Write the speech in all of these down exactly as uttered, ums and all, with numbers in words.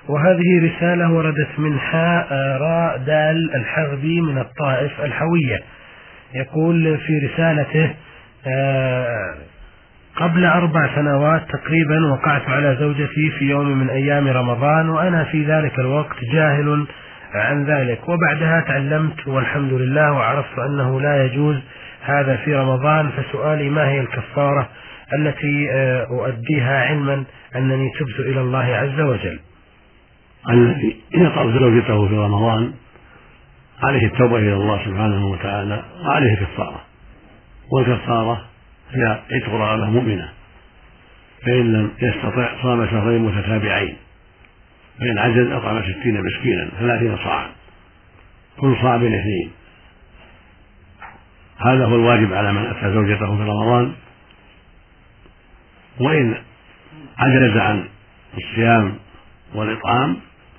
وهذه رسالة وردت من حاء راء دال الحغبي من الطائف الحوية. يقول في رسالته: قبل أربع سنوات تقريبا وقعت على زوجتي في يوم من أيام رمضان، وأنا في ذلك الوقت جاهل عن ذلك، وبعدها تعلمت والحمد لله وعرفت أنه لا يجوز هذا في رمضان. فسؤالي: ما هي الكفارة التي أؤديها علما أنني تبت إلى الله عز وجل؟ الذي يقع زوجته في رمضان عليه التوبة إلى الله سبحانه وتعالى وعليه كفارة، والكفارة هي عتق رغبة مؤمنة، فإن لم يستطع صام شهرين متتابعين، فإن عجز أطعم ستين مسكينا ثلاثين صاعا كل صاع بالاثنين. هذا هو الواجب على من أتى زوجته في رمضان، وإن عجز عن الصيام والإطعام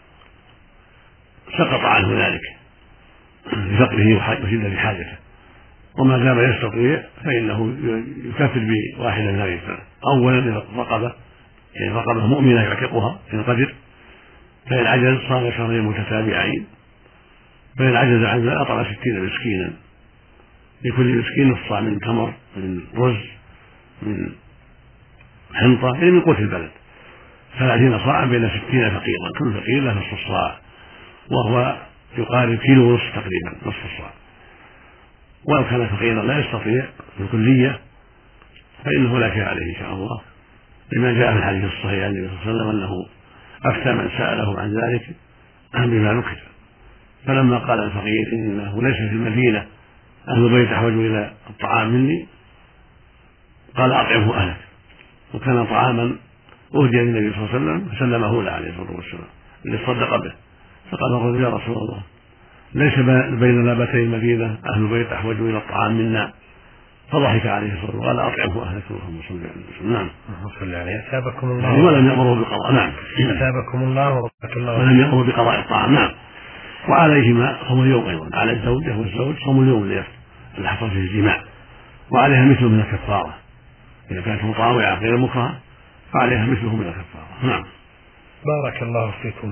سقط عنه ذلك لفقره وشدة حاجته، وما دام يستطيع فإنه يكفر بواحدة من هذه الثلاث: أولا رقبة، يعني رقبة مؤمنة يعتقها إن قدر، فإن عجز صام شهرين متتابعين، فإن عجز عن ذلك أطعم ستين مسكينا، لكل مسكين نصف صاع من تمر، من رز، من حنطة، يعني من قوت البلد، ثلاثين صاعا بين ستين فقيرا، كل فقير له نصف الصاع، وهو يقارب كيلو ونصف تقريبا، نصف الصاع. ولو كان فقيرا لا يستطيع بالكلية فإنه لا شيء عليه إن شاء الله، لما جاء في الحديث الصحيح عن النبي صلى الله عليه وسلم أنه أفتى من سأله عن ذلك بما نكت، فلما قال الفقير إنه ليس في المدينة أهل بيت أحوج إلى الطعام مني، قال: أطعمه أهلك. وكان طعاما أهدي للنبي صلى الله عليه وسلم فسلمه له عليه الصلاة والسلام اللي صدق به، فقال الرجل: يا رسول الله، ليس بين لابتي المدينة أهل بيت أحوج إلى الطعام منا. فضحك عليه الصلاة والسلام وقال: أطعمه أهلك. اللهم صل على وسلم. نعم. صلى عليه. أثابكم الله. ولم يأمره بقضاء. نعم. أثابكم الله ورحمة الله. ولم يأمره بقضاء الطعام. نعم. وعليهما صوم اليوم أيضا، على الزوجة والزوج صوم اليوم اللي حصل فيه الجماع، وعليها مثله من الكفارة إذا كانت مطاوعة غير مكرهة، فعليها مثله من الكفارة. نعم. بارك الله فيكم.